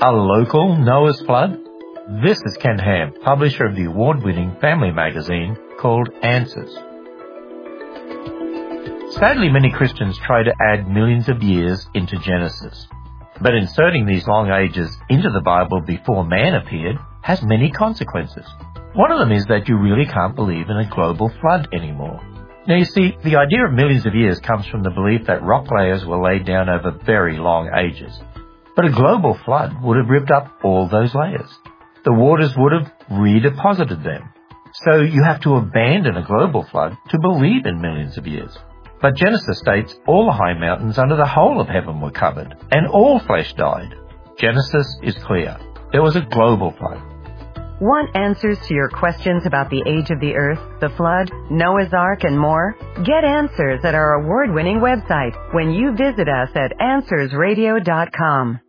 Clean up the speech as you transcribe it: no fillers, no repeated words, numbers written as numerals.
A local Noah's flood? This is Ken Ham, publisher of the award-winning family magazine called Answers. Sadly, many Christians try to add millions of years into Genesis. But inserting these long ages into the Bible before man appeared has many consequences. One of them is that you really can't believe in a global flood anymore. Now you see, the idea of millions of years comes from the belief that rock layers were laid down over very long ages. But a global flood would have ripped up all those layers. The waters would have redeposited them. So you have to abandon a global flood to believe in millions of years. But Genesis states all the high mountains under the whole of heaven were covered, and all flesh died. Genesis is clear. There was a global flood. Want answers to your questions about the age of the earth, the flood, Noah's Ark, and more? Get answers at our award-winning website when you visit us at AnswersRadio.com.